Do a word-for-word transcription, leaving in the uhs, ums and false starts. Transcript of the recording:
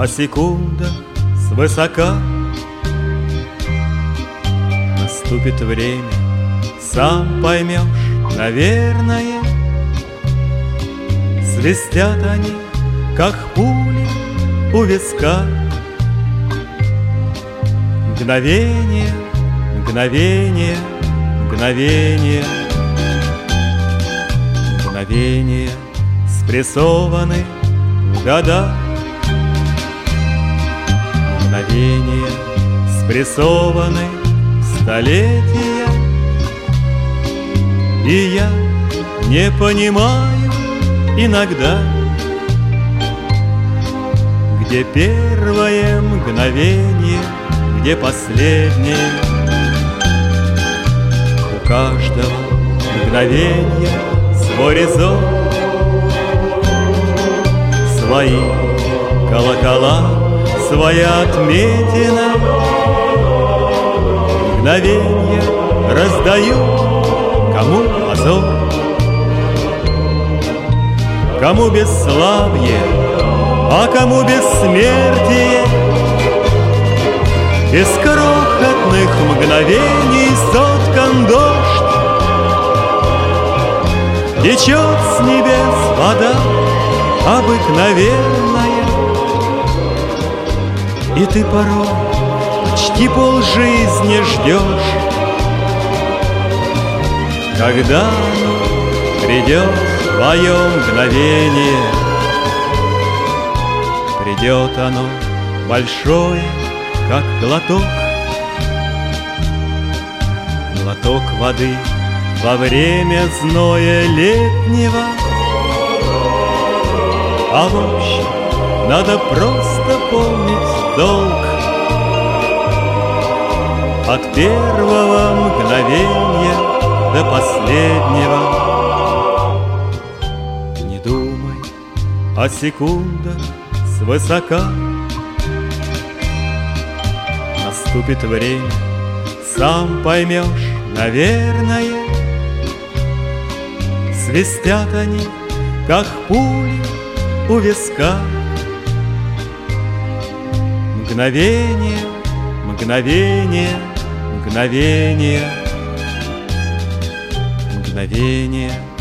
о секундах свысока. Наступит время, сам поймешь, наверное. Свистят они, как пули у виска. Мгновение, мгновение, мгновение, мгновение спрессованы в года. Мгновения спрессованы в столетия. И я не понимаю иногда, где первое мгновение, где последнее. У каждого мгновения свой резон, свои колокола, своя отметина. Мгновенья раздают, кому позор, кому бесславие, а кому бессмертие. Из крохотных мгновений соткан дождь, течет с небес вода обыкновенная. И ты порой почти полжизни ждешь, когда оно придет, твое мгновение. Придет оно большое, как глоток, глоток воды во время зноя летнего. А в общем, надо просто помнить долг. От первого мгновения до последнего. Не думай о секундах свысока. Наступит время, сам поймешь, наверное. Свистят они, как пули у виска. Мгновение, мгновение, мгновение, мгновение